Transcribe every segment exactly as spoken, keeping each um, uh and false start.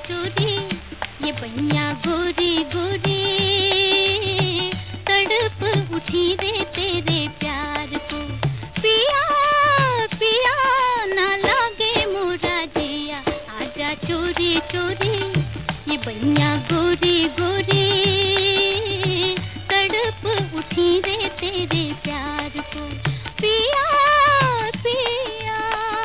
चोरी ये बनिया गोरी गोरी तड़प उठी रे तेरे प्यार को। पिया पिया ना लागे मोरा जिया, आजा चोरी चोरी ये बनिया गोरी गोरी तड़प उठी रे तेरे प्यार को। पिया पिया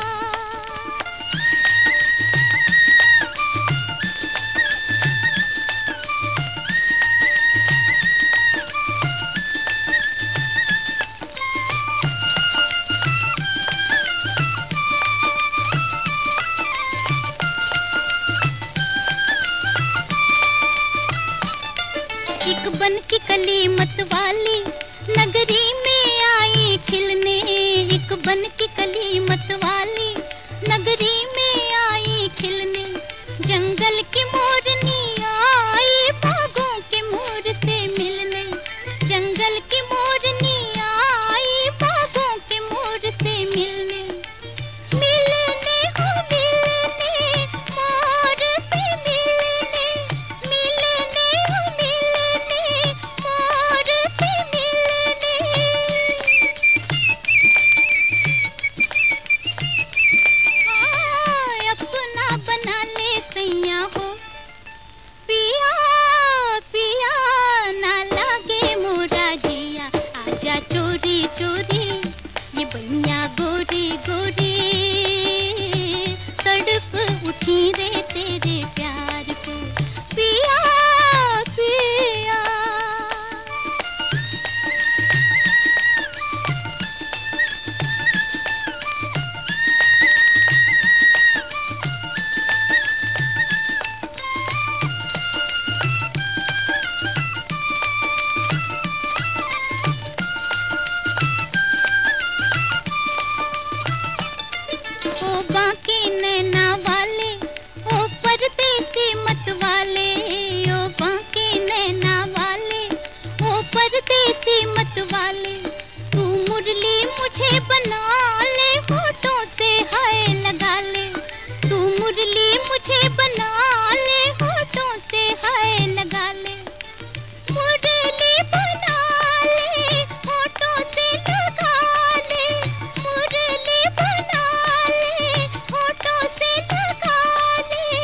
एक बन की कली मत वाली नगरी में आई खिलने, एक बन की कली मत वाली नगरी में आई खिलने। जंगल की मोरनी आई बागों के मोर से मिलने, जंगल की मोरनी आई बागों के मोर से मिलने। मिलने हो मिलने मोर से मिलने, मिलने हो मिलने मोर से मिलने। हाँ, अपना बना ले सैया हो, पिया पिया ना लागे मोरा जिया, आजा चोरी चोरी ये बनिया गोरी गोरी तड़प उठी रे तेरे प्यार को। पिया पिया ओ बाके नैना वाले ओ परदेसी मत वाले, ओ बाके नैना वाले ओ परदेसी मत वाले। तू मुरली मुझे बना ले होठों से हाय लगा ले, तू मुरली मुझे बना ले होठों से हाय लगा ले। मुरली बना ले होठों से लगा ले, मुरली बना ले होठों से लगा ले।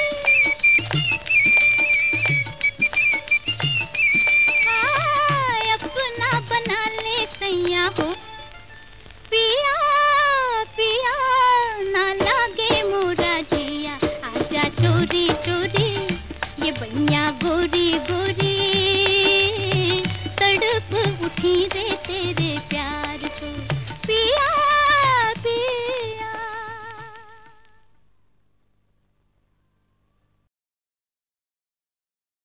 हाँ, अपना बना ले सैया हो, पिया पिया ना लागे मोरा जिया, आजा चोरी चोरी ये बनिया गोरी गोरी